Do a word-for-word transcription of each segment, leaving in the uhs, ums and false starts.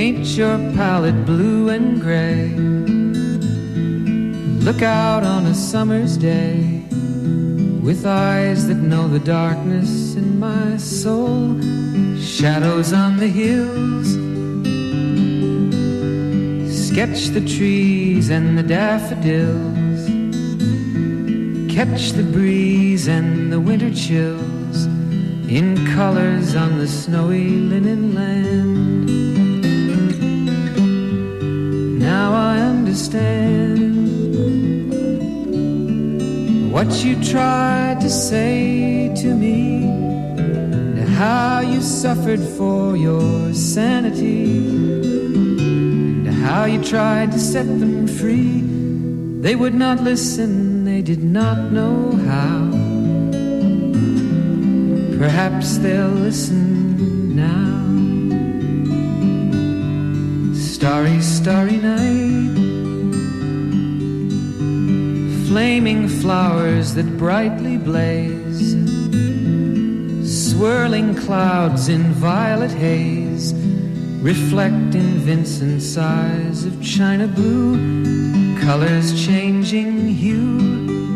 paint your palette blue and gray. Look out on a summer's day with eyes that know the darkness in my soul. Shadows on the hills, sketch the trees and the daffodils, catch the breeze and the winter chills in colors on the snowy linen land. Now I understand what you tried to say to me, and how you suffered for your sanity, and how you tried to set them free. They would not listen, they did not know how. Perhaps they'll listen now. Starry, starry night, flaming flowers that brightly blaze, swirling clouds in violet haze, reflect in Vincent's eyes of china blue, colors changing hue.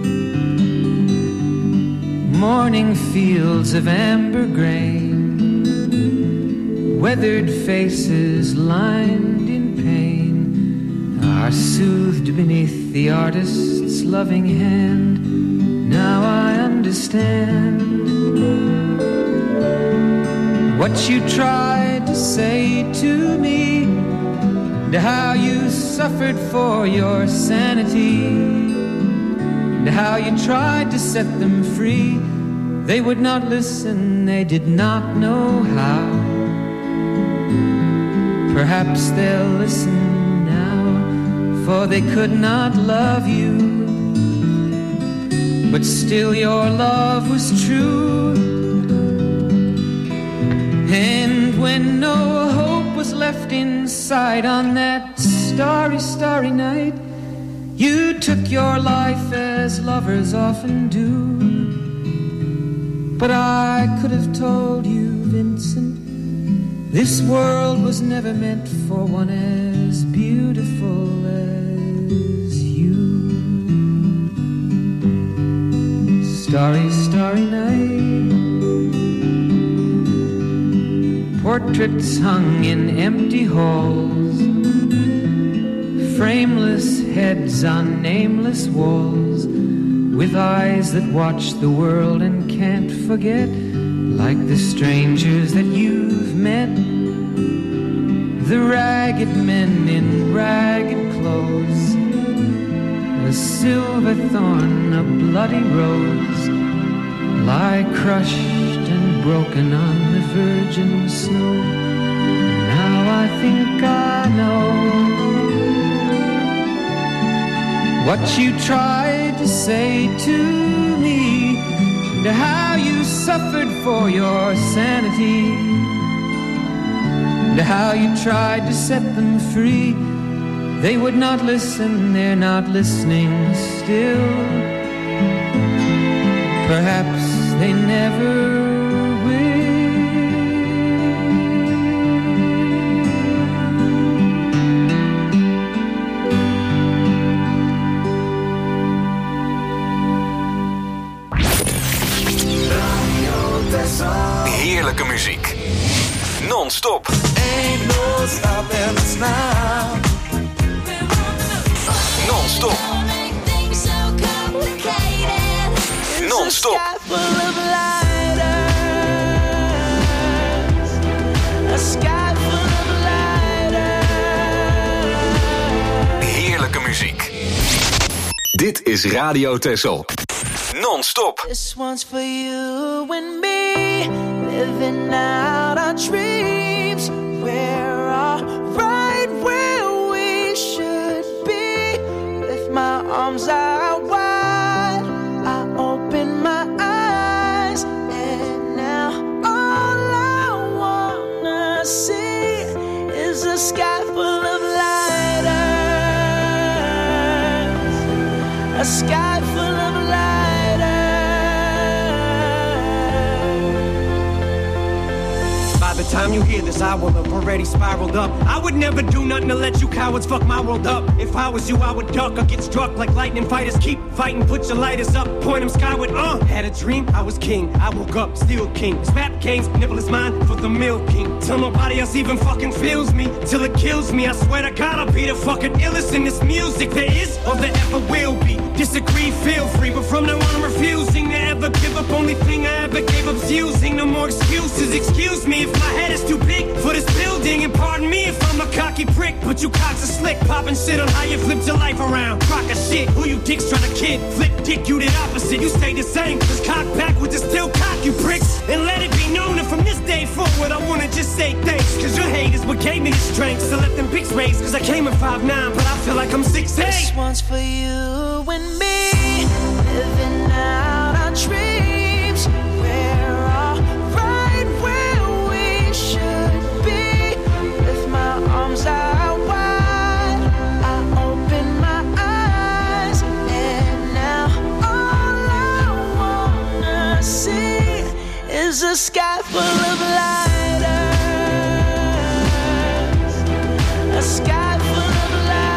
Morning fields of amber grain, weathered faces lined in pain, are soothed beneath the artist's loving hand. Now I understand what you tried to say to me, and how you suffered for your sanity, and how you tried to set them free. They would not listen, they did not know how. Perhaps they'll listen now, for they could not love you, but still your love was true. And when no hope was left inside on that starry, starry night, you took your life as lovers often do. But I could have told you, Vincent, this world was never meant for one as beautiful as you. Starry, starry night, portraits hung in empty halls, frameless heads on nameless walls, with eyes that watch the world and can't forget, like the strangers that you've met, the ragged men in ragged clothes, a silver thorn, a bloody rose, lie crushed and broken on the virgin snow. Now I think I know what you tried to say to me, and how you suffered for your sanity, and how you tried to set them free. They would not listen, they're not listening still. Perhaps they never Heerlijke muziek. Non-stop. Ain't no stopping us now. Non-stop. Non-stop. Heerlijke muziek. Dit is Radio Texel. Non-stop. This one's for you and me, living out our dreams. We're all right where we should be. With my arms out wide, I open my eyes, and now all I wanna see is a sky full of lighters, a sky full of lighters. the time you hear this, I will have already spiraled up. I would never do nothing to let you cowards fuck my world up. If I was you, I would duck or get struck like lightning fighters. Keep fighting, put your lighters up, point them skyward. Uh, had a dream, I was king. I woke up, still king. This rap game's nipple is mine for the milk king. Till nobody else even fucking feels me, till it kills me. I swear to God, I'll be the fucking illest in this music there is or there ever will be. Disagree, feel free, but from now on I'm refusing to ever give up. Only thing I ever gave up's using. No more excuses. Excuse me if my head is too big for this building, and pardon me if I'm a cocky prick. But you cocks are slick, popping shit on how you flipped your life around. Crock of shit, who you dicks trying to kid? Flip dick, you did opposite. You stay the same. Just cock backwards and still cock, you pricks. And let it be known that from this day forward, I wanna just say thanks. Cause your hate is what gave me the strength. So let them pics raise. Cause I came at five nine, but I feel like I'm six eight. This one's for you and me, living out our dreams. We're all right where we should be. With my arms out wide, I open my eyes, and now all I wanna see is a sky full of lighters. A sky full of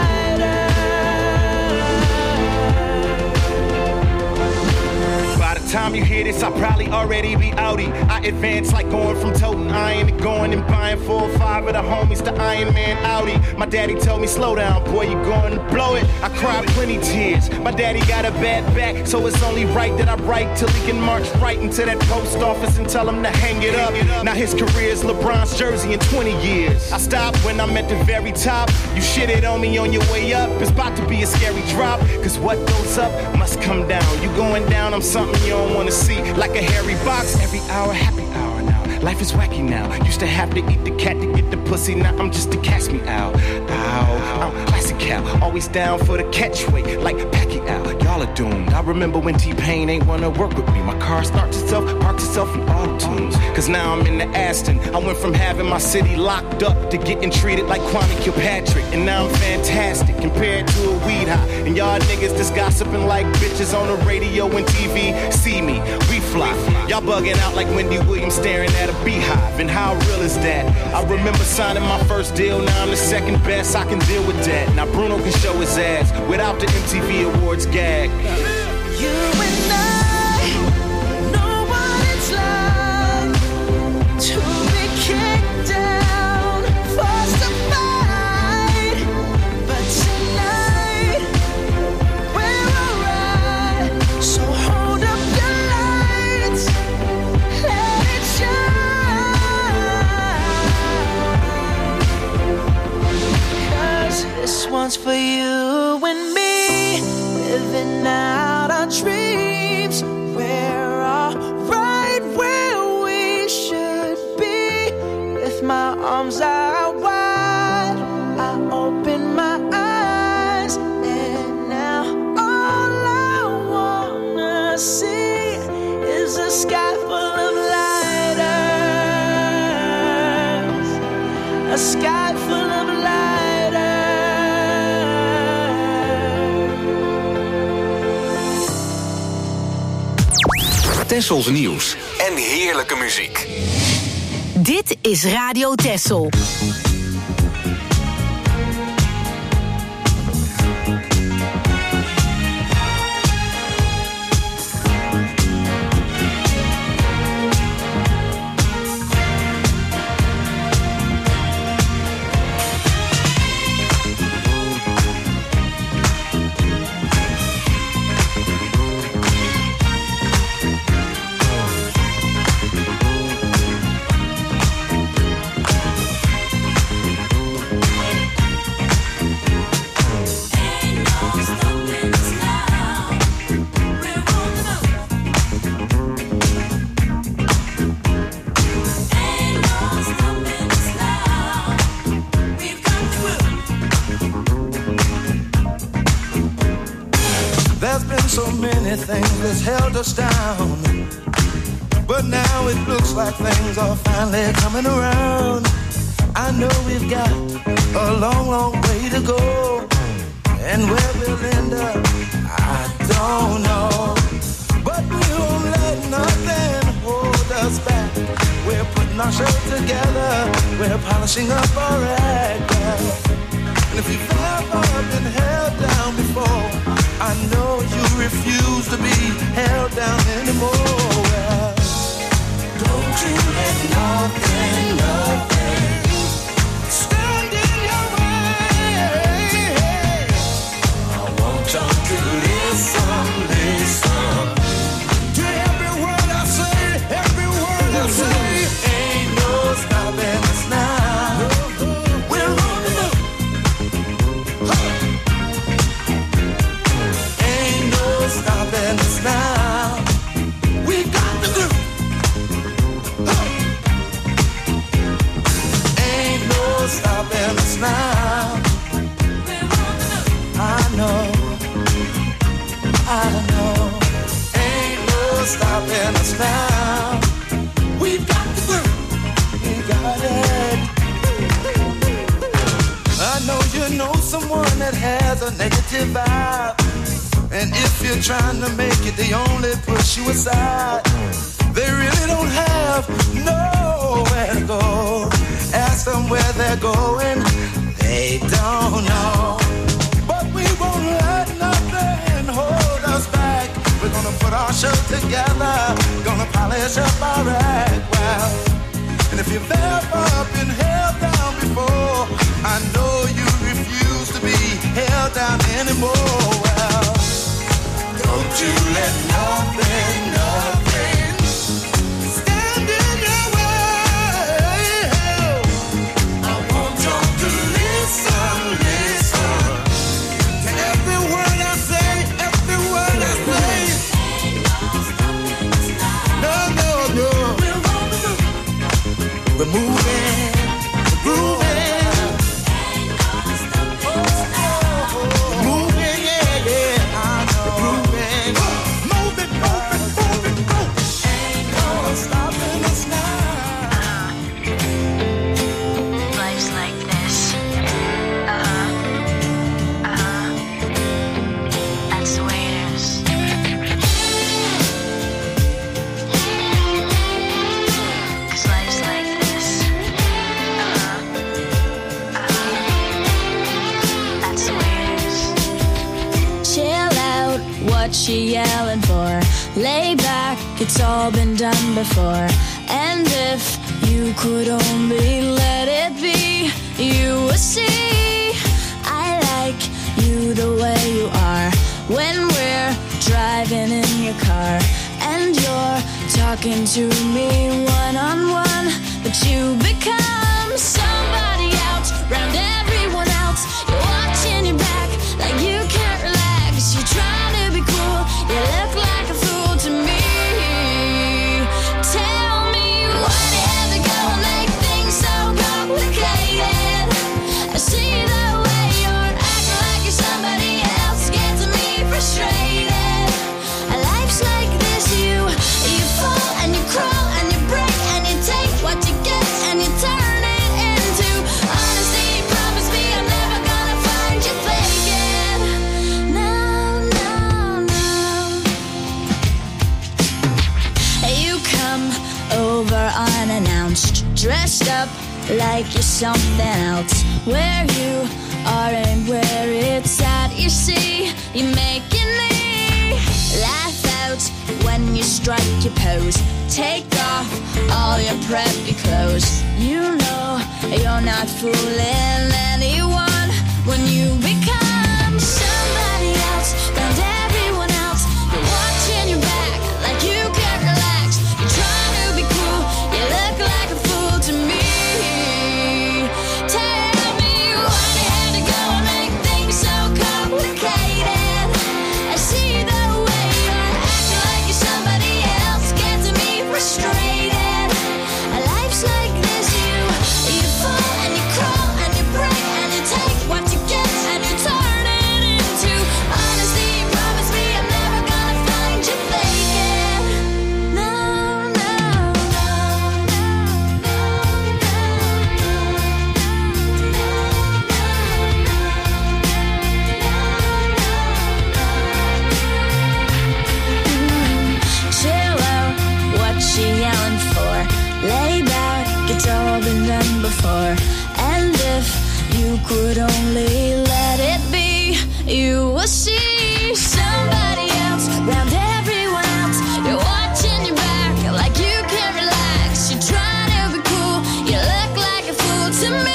Time you hear this, I'll probably already be outie. I advance like going from toting iron to going and buying four or five of the homies to Iron Man Audi. My daddy told me, slow down, boy, you going to blow it. I cried plenty tears. My daddy got a bad back, so it's only right that I write till he can march right into that post office and tell him to hang it up. Now his career is LeBron's jersey in twenty years. I stopped when I'm at the very top. You shitted on me on your way up. It's about to be a scary drop, cause what goes up must come down. You going down, I'm something you don't wanna see, like a hairy box. Every hour, happy hour now. Life is wacky now. Used to have to eat the cat to get the pussy. Now I'm just a cast me out. Ow, I'm classic cow. Always down for the catchweight, like Pacquiao. Y'all are doomed. I remember when T-Pain ain't wanna work with me. My car starts itself, parks itself in auto-tunes. Cause now I'm in the Aston. I went from having my city locked up to getting treated like Kwame Kilpatrick. And now I'm fantastic compared to a weed high. And y'all niggas just gossiping like bitches on the radio and T V. See me, we fly. Y'all bugging out like Wendy Williams staring at a beehive. And how real is that? I remember signing my first deal. Now I'm the second best. I can deal with that. Now Bruno can show his ass without the M T V Awards gag. You and I know what it's like to be kicked down, forced to fight. But tonight we're alright. So hold up your lights, let it shine. Cause this one's for you and me, living out our dreams. We're all right where we should be. With my arms out wide, I open my eyes, and now all I wanna see is a sky full of lighters. A sky full of lighters. Tessels nieuws en heerlijke muziek. Dit is Radio Tessel. Things that's held us down, but now it looks like things are finally coming around. I know we've got a long, long way to go, and where we'll end up, I don't know. But we won't let nothing hold us back. We're putting our show together. We're polishing up our act. And if you've ever been held down before, I know you refuse to be held down anymore. Well, don't you let nothing, nothing stand in your way. I want you to listen, listen to every word I say, every word I say. Ain't no stopping us now. We're on the move. Ain't no stopping us now. We got the groove. Ain't no stopping us now. I know, I know. Ain't no stopping us now. We've got the groove. We got it. I know you know someone that has a negative vibe, and if you're trying to make it, they only push you aside. They really don't have nowhere to go. Ask them where they're going, they don't know. But we won't let nothing hold us back. We're gonna put our show together, gonna polish up our act. Well, and if you've ever been held down before, I know you refuse to be held down anymore. Well, don't you let nothing, nothing stand in your way. I want you to listen, listen to every word I say, every word I say. No, no, no. We're moving, we're grooving. Moving, yeah, yeah. I know. We're grooving. Move it, move it, move it, move it. Ain't no stopping us now. Life's like this. Uh-huh. Uh-huh. That's the way it is. 'Cause life's like this. Uh-huh. Uh-huh. That's the way it is. Chill out, what you yelling for? Lay back, it's all been done before. And if you could only let it be, you would see I like you the way you are. When we're driving in your car and you're talking to me one-on-one, but you become somebody else, round everyone else. You're watching your back like you can't relax. You're trying to be cool, you look like a fool to me. Tell me why you have to go and make things so complicated. I see the way you're acting like you're somebody else, gets me frustrated. Life's like this, you you fall and you crawl and you break and you take what you get and you turn it into honesty. Promise me I'm never gonna find you faking. No, no, no. You come over unannounced, dressed up like you're something else. Where you are and where it's at, you see, you're making me laugh out when you strike your pose. Take off all your preppy clothes. You know you're not fooling anyone when you become somebody else, round everyone else. You're watching your back like you can't relax. You're trying to be cool, you look like a fool to me. Tell me why you had to go and make things so complicated. I see the way you're acting like you're somebody else, gets me frustrated. Life's like this, you you fall and you crawl and you break. you could only let it be, you will see somebody else round everyone else. You're watching your back like you can't relax. You're trying to be cool, you look like a fool to me.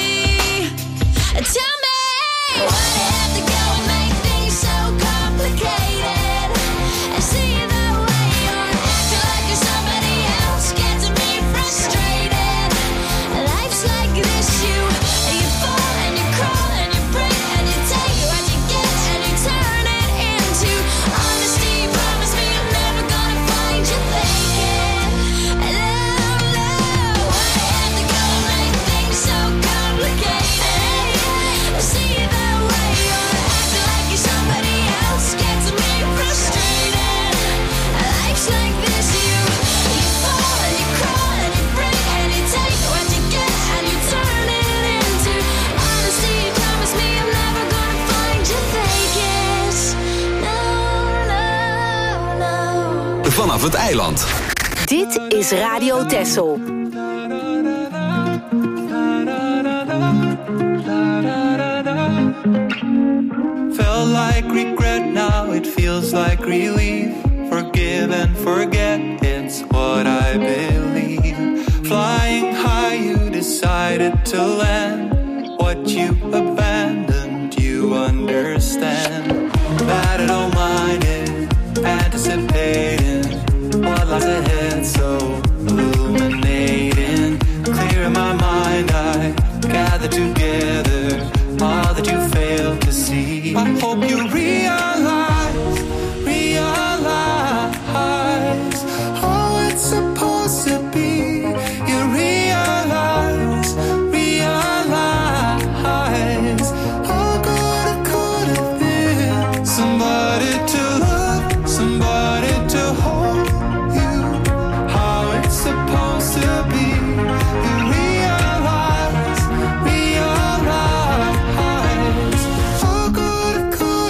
Tell me, why do you have to go and make things so complicated? And see the way you're acting like you're somebody else, gets me frustrated. Life's like this, you you fall and you crawl and you break and you take what you get and you turn it into honesty. Promise me I'm never gonna find you faking. No, no, why do you have to go and make things so complicated? See the way you're acting like you're somebody else, gets me frustrated. Life's like this, you you fall and you crawl and you break and you take what you get and you turn it into honesty. Promise me I'm never gonna find you fakest. No, no, no. Vanaf het eiland. Dit is Radio Texel. Felt like regret, now it feels like relief. Forgive and forget, it's what I believe. Flying high, you decided to land. What you abandoned, you understand. That I don't mind it, anticipating what lies ahead, so illuminating. Clear in my mind, I gather together all that you failed to see. I hope you realize, realize how it's supposed to be. You realize, realize how good it could have been. Somebody to love, somebody to hold you. How it's supposed to be. You realize, realize how good it could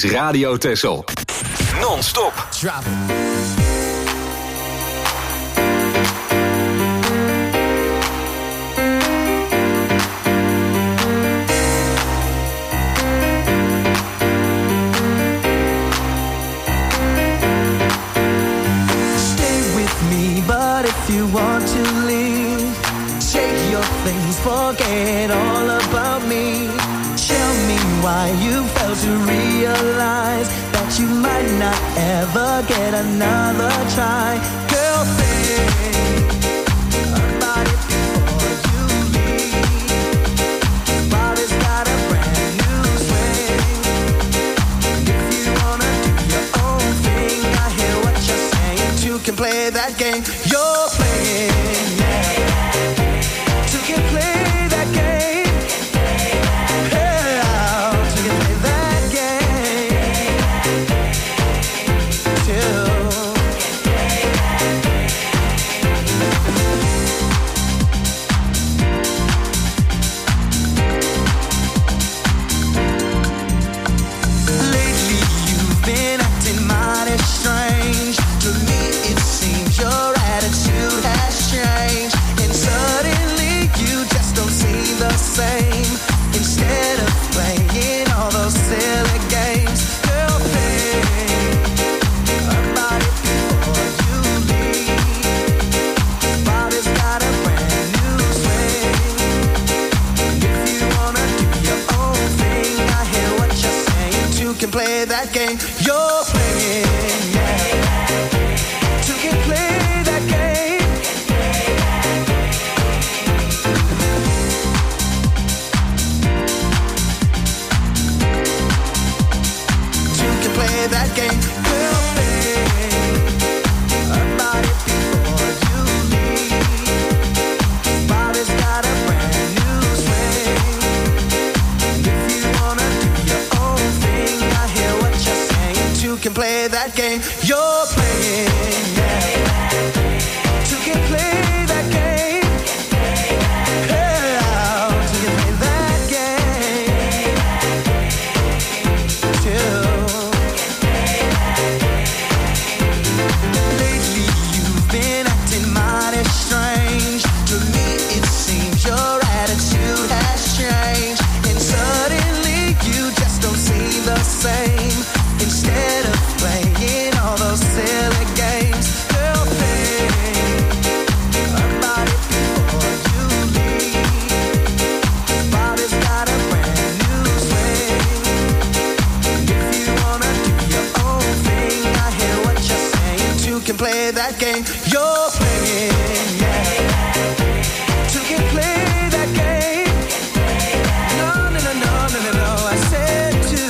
Radio Texel. Non-stop. Drop. You want to leave, take your things, forget all about me. Tell me why you failed to realize that you might not ever get another try. Girl, think about it before you leave. Body's got a brand new swing. If you wanna do your own thing, I hear what you're saying. Two can play that game. You're playing, yeah. Two can play that game. Yeah, two can play that game. Two. Lately you've been acting mighty strange. To me it seems your attitude has changed, and suddenly you just don't seem the same. Instead of playing all those silly games, girl, think about it before you leave. Body's got a brand new swing. If you wanna do your own thing, I hear what you're saying. Two can play that game you're playing, yeah. Two can play that game. Two can play that game. Girl, think about it before you leave. Body's got a brand new swing. If you wanna do your own thing, I hear what you're saying. Two can play that game you're playing, yeah. Two can play that game. Yeah, two can play that game. Two. Lately you've been acting mighty strange. To me it seems your attitude has changed, and suddenly you just don't seem the same. Instead of playing all those silly games, girl, think about it before you leave. Body's got a brand new swing. If you wanna do your own thing, I hear what you're saying. Two can play that game you're playing, yeah. Two can play that game. No, no, no, no, no, no, no. I said two.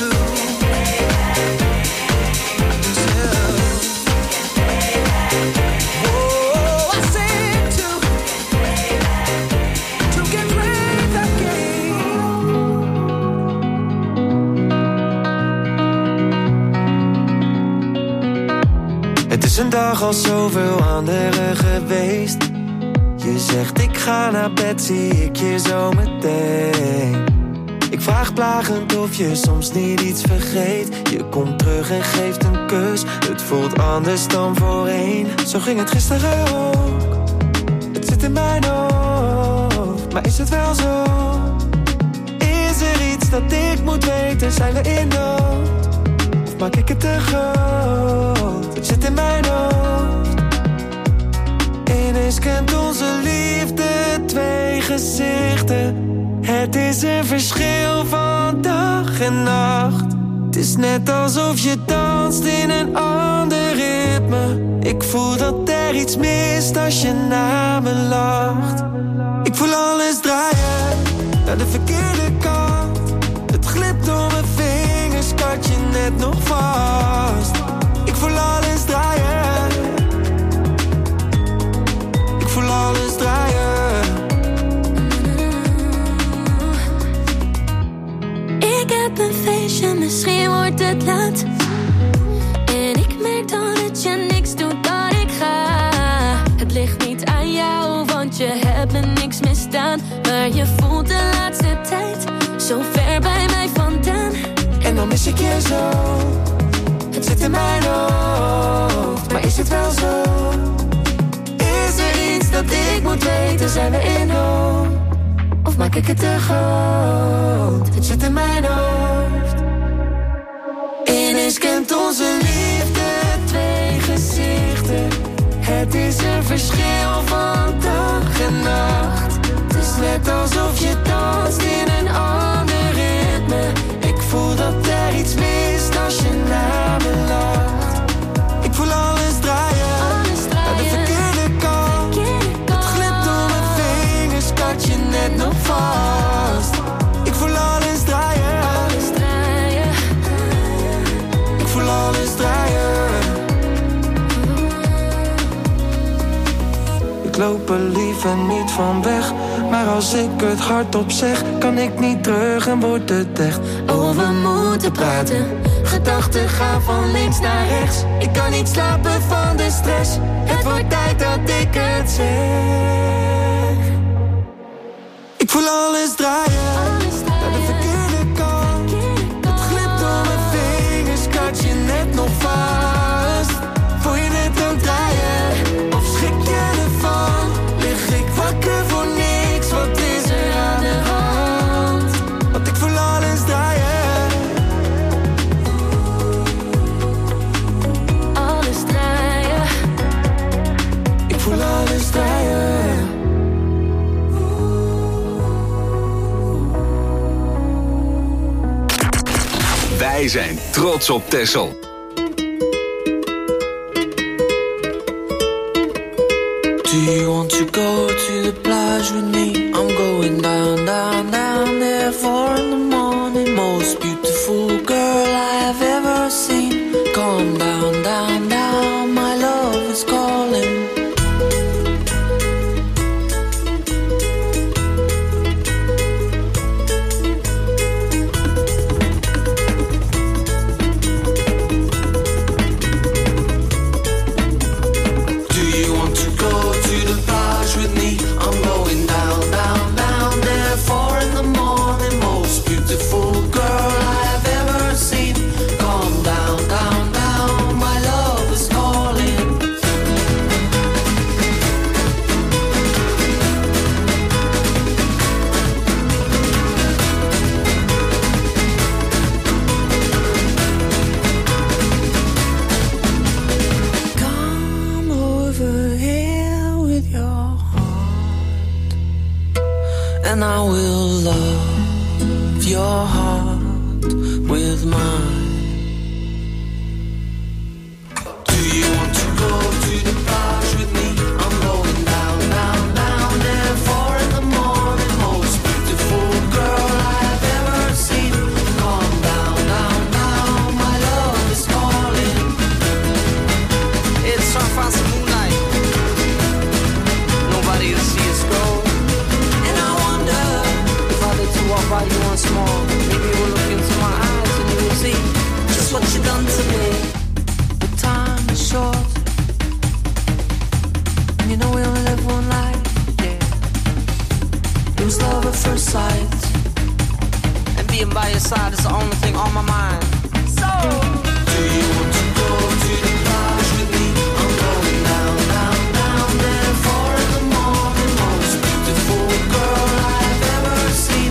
Het is een dag als zoveel andere geweest. Je zegt ik ga naar bed, zie ik je zo meteen. Ik vraag plagend of je soms niet iets vergeet. Je komt terug en geeft een kus. Het voelt anders dan voorheen. Zo ging het gisteren ook. Het zit in mijn hoofd, maar is het wel zo? Is er iets dat ik moet weten? Zijn we in nood? Of maak ik het te groot? Het zit in mijn hoofd. Ineens kent onze liefde twee gezichten. Het is een verschil van dag en nacht. Het is net alsof je danst in een ander ritme. Ik voel dat er iets mist als je naar me lacht. Ik voel alles draaien naar de verkeerde kant. Het glipt door mijn vingers, kat je net nog vast. Ik voel alles draaien. Ik voel alles draaien. Ik heb een feestje, misschien wordt het laat. En ik merk dan dat je niks doet, dat ik ga. Het ligt niet aan jou, want je hebt me niks misdaan. Maar je voelt de laatste tijd zo ver bij mij vandaan. En dan mis ik je zo. Het zit in mijn hoofd, maar is het wel zo? Is er iets dat ik moet weten, zijn we in nood? Of maak ik het te groot? Het zit in mijn hoofd. Ineens kent onze liefde twee gezichten. Het is een verschil van dag en nacht. Het is net alsof je danst in een ander ritme. Ik voel dat er iets mist als je naar me lacht. Ik voel alles draaien, alles draaien. Naar de verkeerde kant. Verkeerde kant. Het glipt door mijn vingers, kat je net nog vast. Ik voel alles draaien, alles draaien. Ik voel alles draaien. Ik loop er liever niet van weg, maar als ik het hardop zeg, kan ik niet terug en wordt het echt. Oh, we moeten praten. Gedachten gaan van links naar rechts. Ik kan niet slapen van de stress. Het wordt tijd dat ik het zeg. Ik voel alles draaien, alles draaien. Naar de verkeerde kant. Verkeerde het glipt door mijn vingers, kat je net nog vast. Voel je net aan het draaien, of schrik je ervan? Lig ik wakker voor niks, wat is er aan de hand? Want ik voel alles draaien. Alles draaien. Ik voel alles draaien. Wij zijn trots op Texel. Do you want to go to the plage with me? I'm going down, down, down there. Four in the morning, most beautiful girl I have ever seen. Come down, down, down, my love is calling. And I will love your heart with mine. Do you want to go to the plage with me? I'm going down, down, down there. Four in the morning, most beautiful girl I have ever seen. Come down, down, down, my love is calling. It's our fancy moonlight. Nobody will see us go. To walk by you once more, maybe you will look into my eyes and you will see just what you done to me. The time is short, and you know we only live one life. Yeah, it was love at first sight, and being by your side is the only thing on my mind. So, do you want to go to the plage with me? I'm going down, down, down there. Four in the morning, most beautiful girl I have ever seen.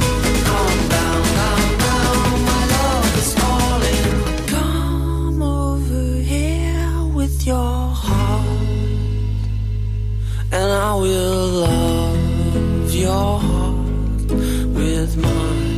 Your heart, and I will love your heart with mine.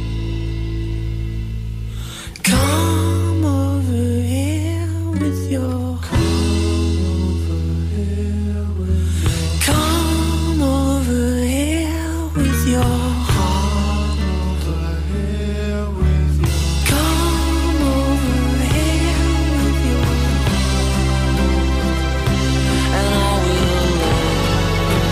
Come over here with your come over here with come over here with your heart over here with your come over here with your and I will love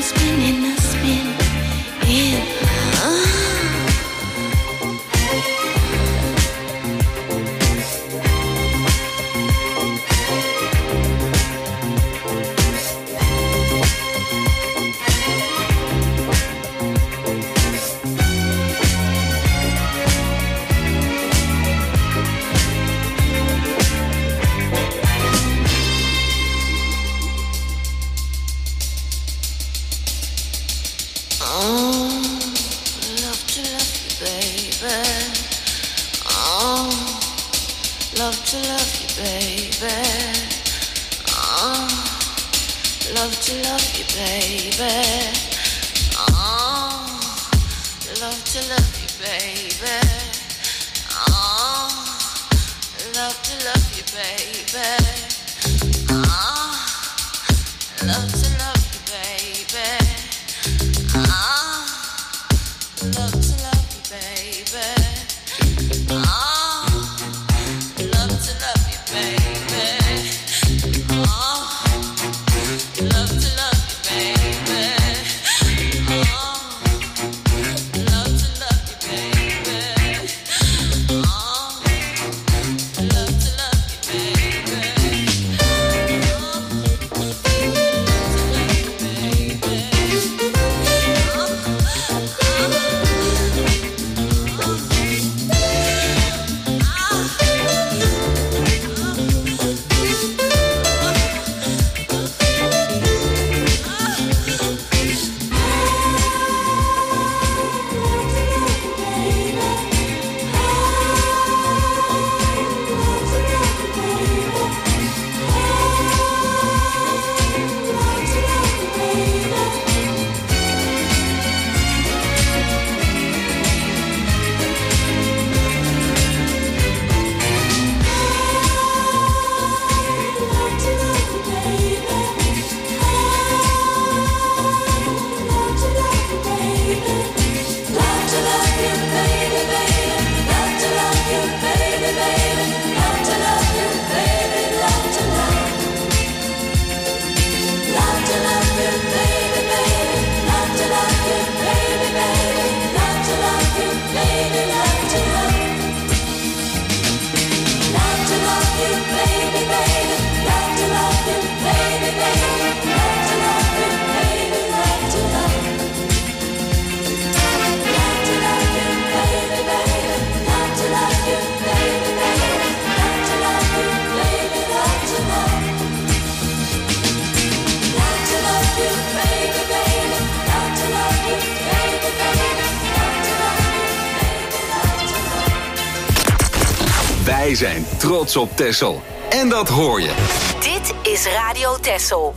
spinning, a spin in. Wij zijn trots op Texel. En dat hoor je. Dit is Radio Texel.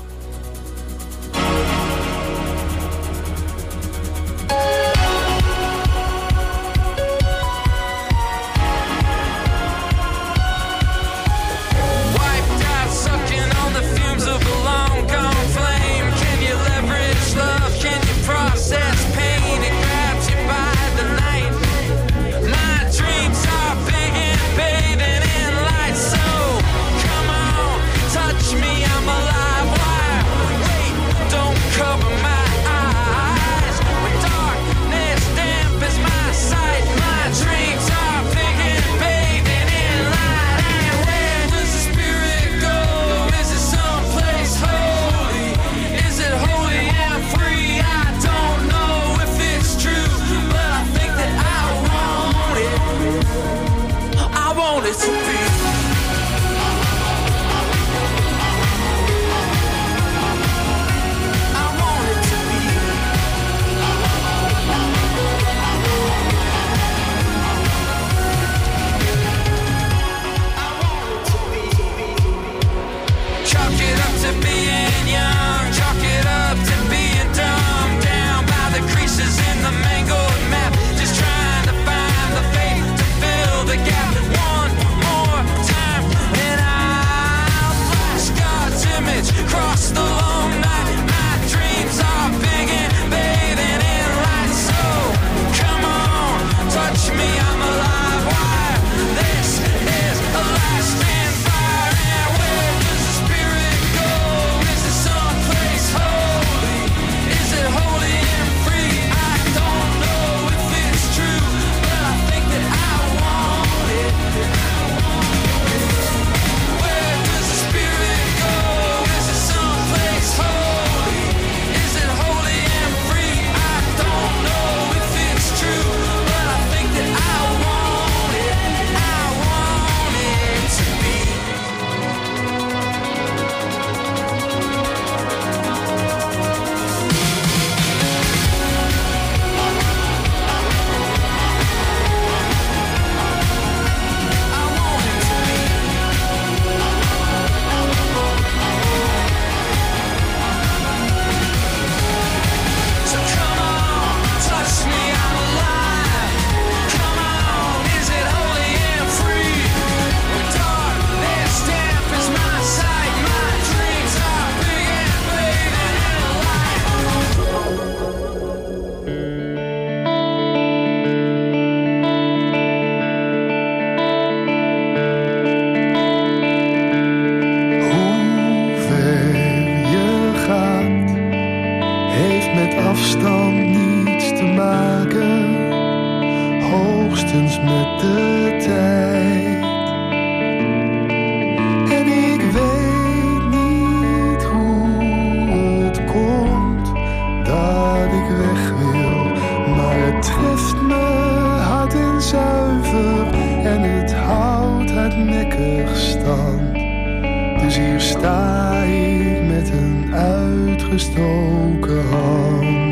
Touch me, I'm alive. Why hoogstens met de tijd. En ik weet niet hoe het komt dat ik weg wil, maar het treft me hard en zuiver en het houdt hardnekkig stand. Dus hier sta ik met een uitgestoken hand.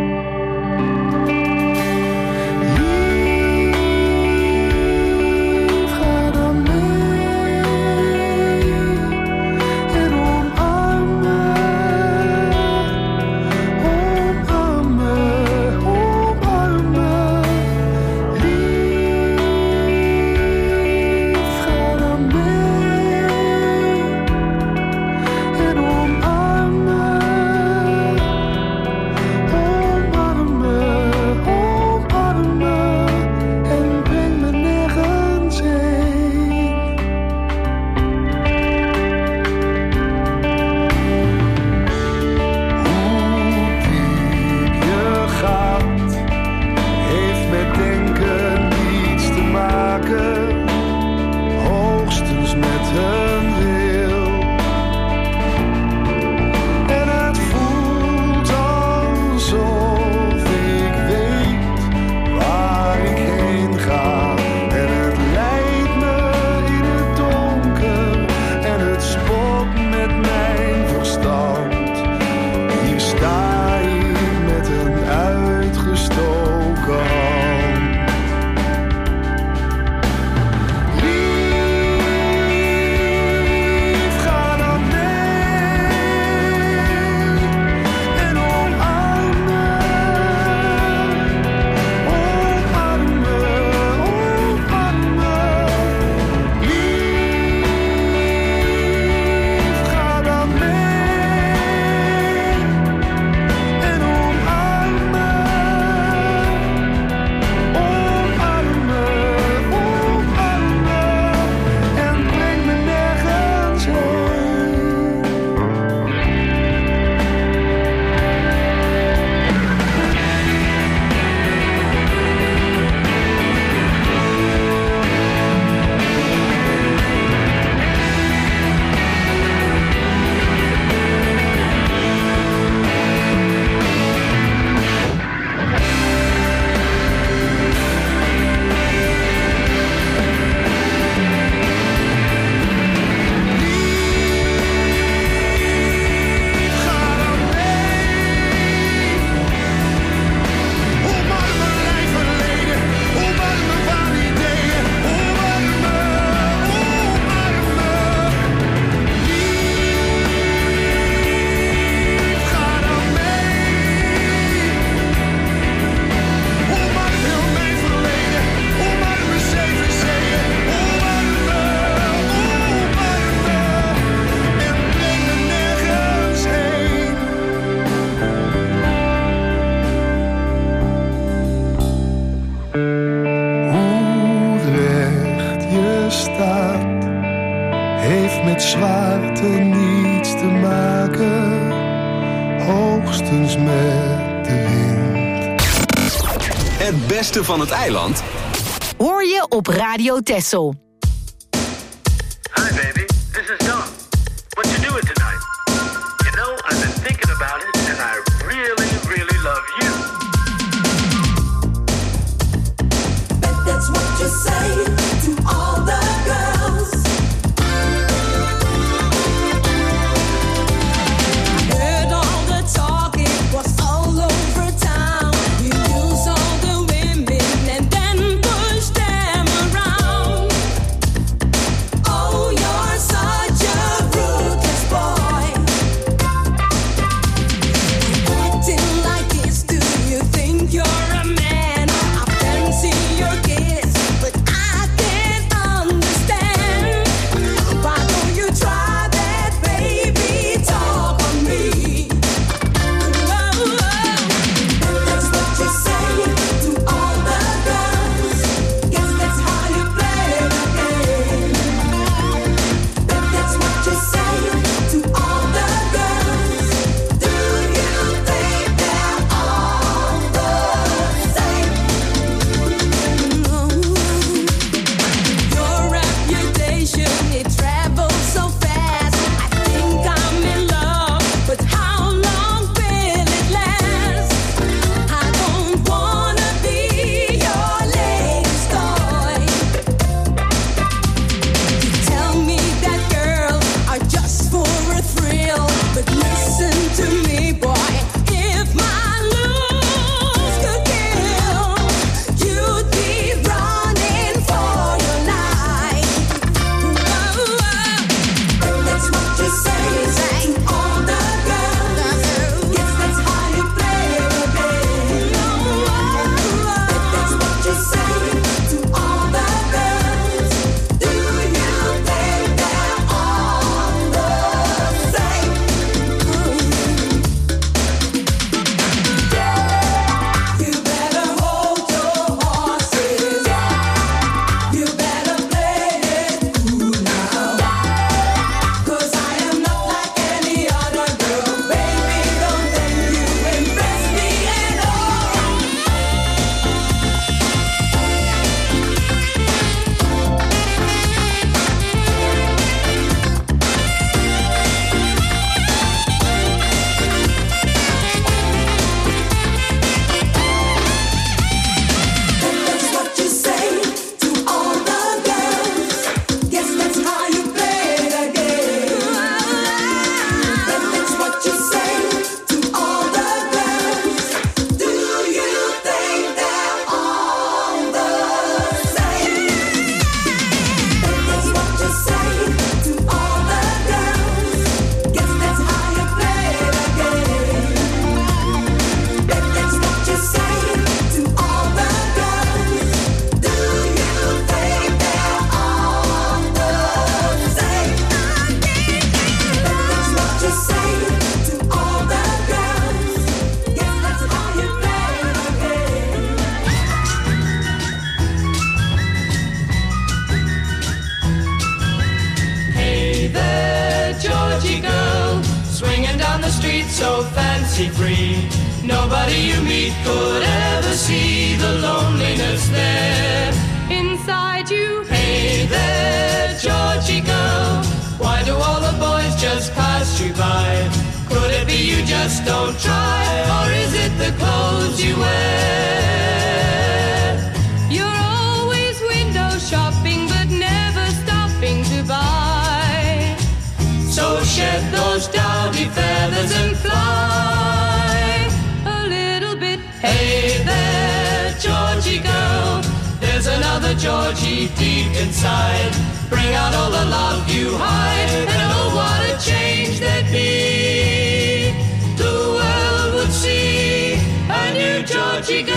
Het beste van het eiland hoor je op Radio Texel. Hi baby, this is Don. What you doing tonight? You know, I've been thinking about it and I really, really love you. Bet that's what you say to all the girls. Heard all the talk, it was all over town. You use all the women and then push them around. so fancy free. Nobody you meet could ever see the loneliness there inside you. Hey there, Georgie girl, why do all the boys just pass you by? Could it be you just don't try, or is it the clothes you wear? You're always window shopping, but never stopping to buy. So shed those dowdy feathers and fly a little bit. Hey there, Georgie girl, there's another Georgie deep inside. Bring out all the love you hide, and oh, what a change there'd be. The world would see a new Georgie girl.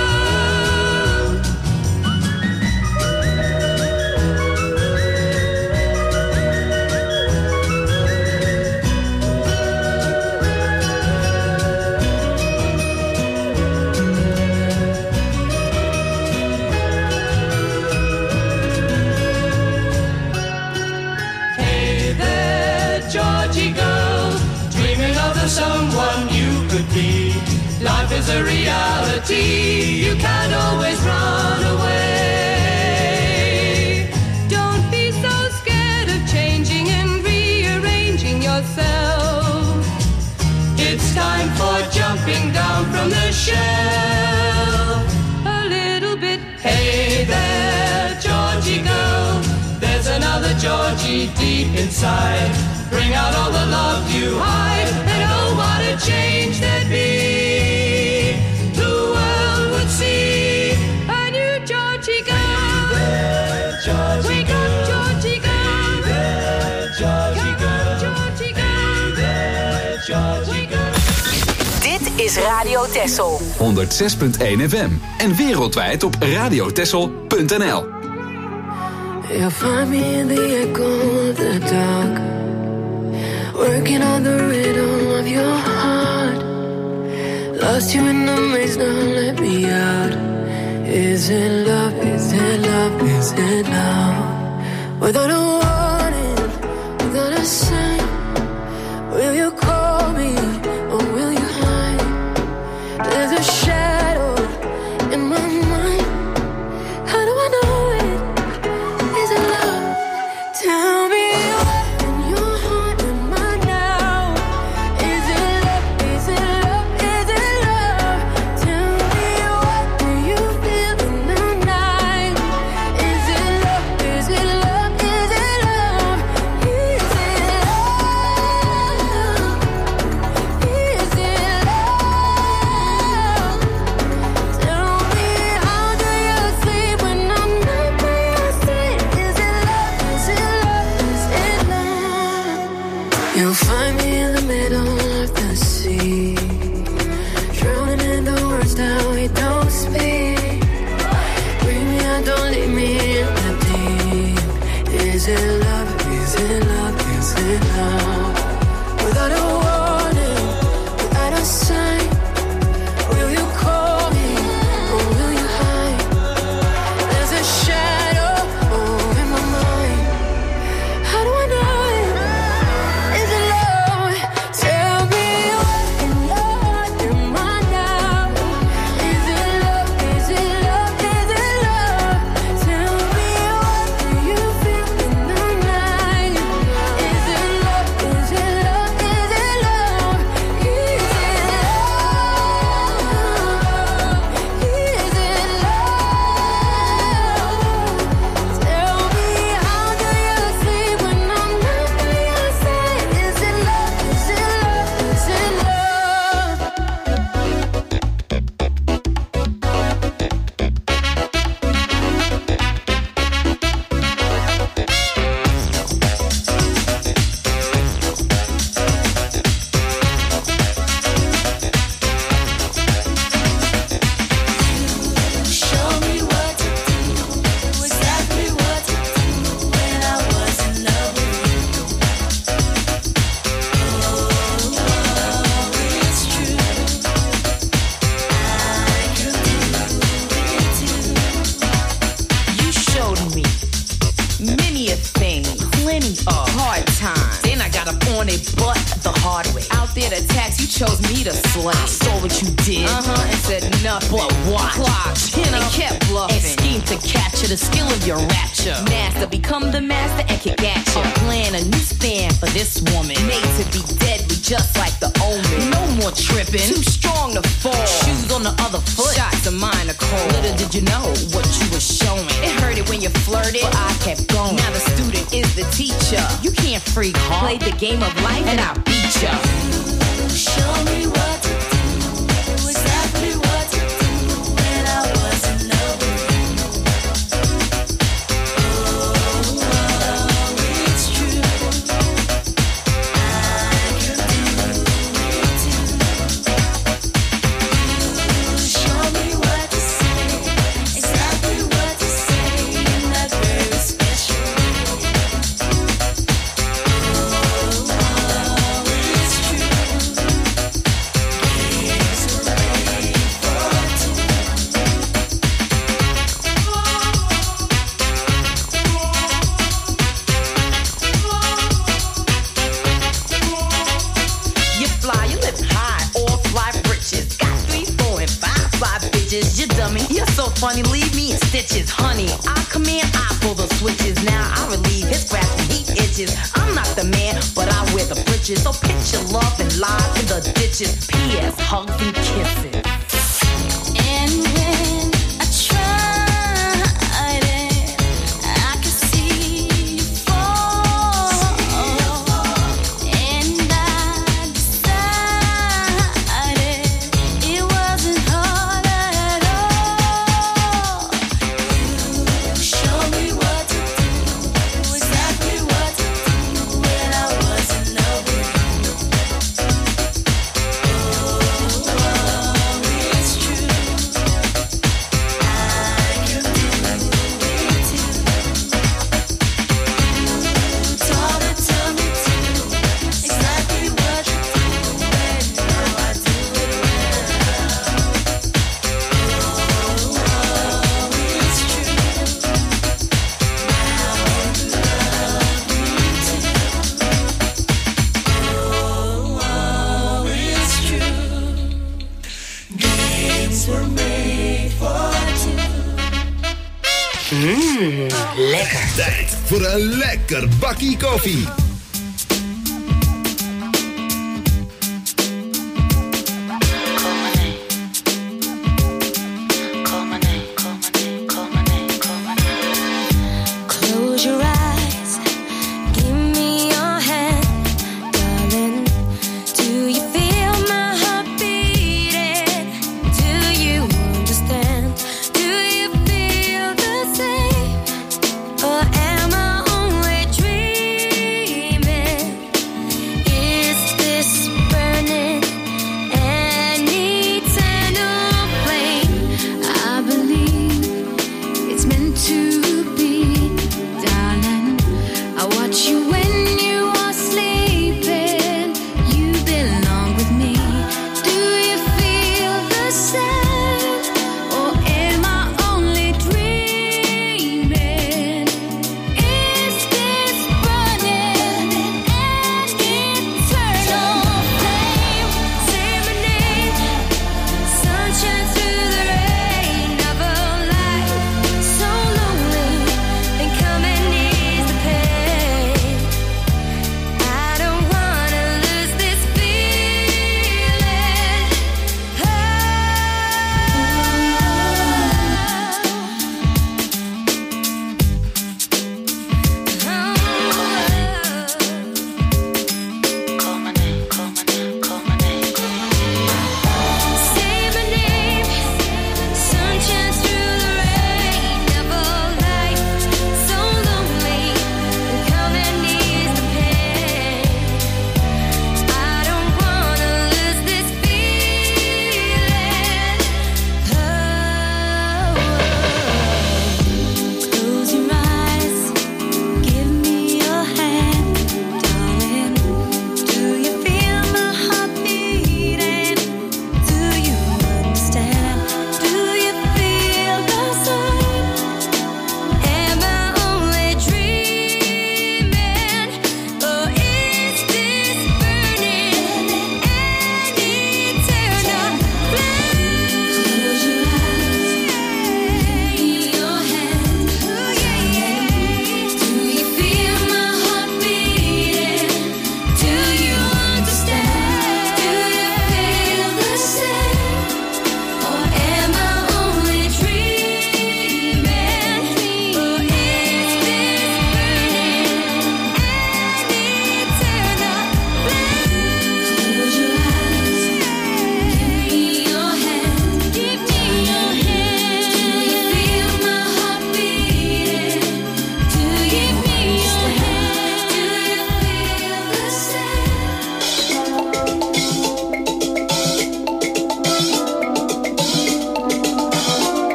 Someone you could be. Life is a reality, you can't always run away. Don't be so scared of changing and rearranging yourself. It's time for jumping down from the shelf a little bit. Hey there, Georgie girl, there's another Georgie deep inside. Bring out all the love you hide, and oh, what a change there'd be. The world would see a new Georgie girl. Hey there, Georgie Wake girl. up, Georgie girl. Hey there, Georgie girl. Georgie girl. Hey there, Georgie girl. Dit is Radio Texel. honderd zes punt één F M en wereldwijd op radiotexel punt n l. You'll find me in the echo of the dark, working on the rhythm of your heart. Lost you in the maze, now let me out. Is it love, is it love, is it love? Without a warning, without a sign, will you call me or will you hide? There's a shadow in my mind. How do I know it? Is it love? Tell me what in your heart and mind now. Is it love? Is it love? Is it love? Tell me what do you feel in the night? Is it love? Is it love? Is it love? to slay. I saw what you did, uh-huh, and said nothing but what? Clocked, you know, and kept bluffing, and schemed to capture the skill of your rapture. Master, become the master and kick at you. Plan a new stand for this woman, made to be deadly just like the omen. No more tripping, too strong to fall. Shoes on the other foot, shots of mine are cold. Little did you know what you were showing. It hurt it when you flirted, but I kept going. Now the student is the teacher. You can't freak hard. Play the game of life and I'll beat ya. Show me what to do, exactly what to do when I was in love with you. Oh, oh, it's true. I can do it too. You show me what to say, exactly what to say in that very special way. Oh, oh, it's true. You fly, you live high, or fly britches. Got three, four, and five, five bitches. You dummy, you're so funny, leave me in stitches. Honey, I command, I pull the switches. Now I relieve his grasp when he itches. I'm not the man, but I wear the britches. So pitch your love and lie in the ditches. P S Hugs and kisses. And when I tried it, I could see you fall. And I decided it wasn't hard at all. You show me what to do, exactly what to do when I was in love with you. Oh, oh, it's true. I can do it too. You taught it to me too, exactly what to do, and now I do it well. Oh, oh, it's true. Now you love me too. Oh, oh, it's true. Games were made for two. Mmm, lekker. Tijd voor een lekker bakkie koffie. Close your eyes, give me your hand, darling. Do you feel my heart beating? Do you understand? Do you feel the same? Or am I only dreaming?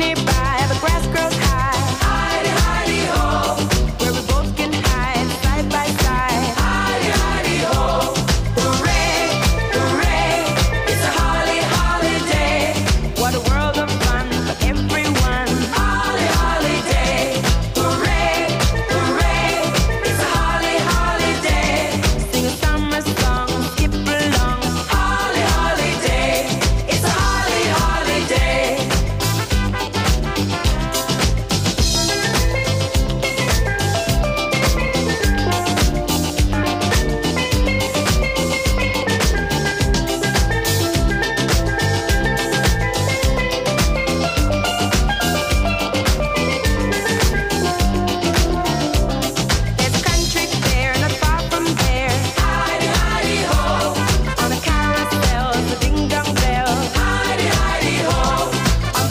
anybody.